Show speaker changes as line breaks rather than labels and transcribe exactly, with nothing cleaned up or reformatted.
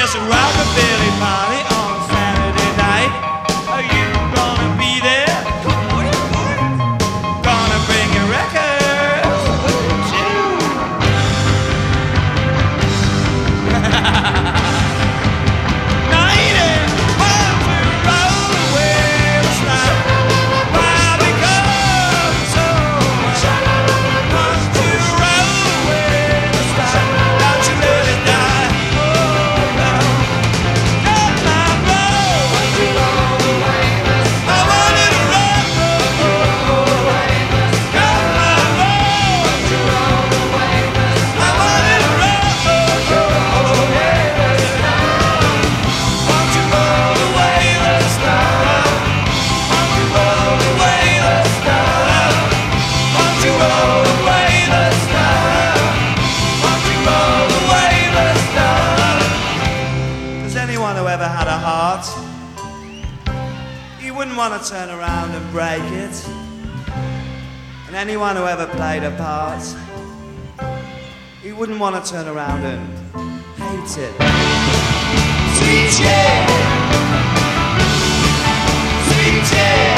There's a rockabilly party on Saturday night. Are you gonna be there? Gonna bring your records too. Ninety, want to roll away the stop. Why we come so much? Want to roll away the stop. Don't you let it die. Who ever had a heart, you wouldn't want to turn around and break it. And anyone who ever played a part, you wouldn't want to turn around and hate it. Sweet Jane, Sweet Jane.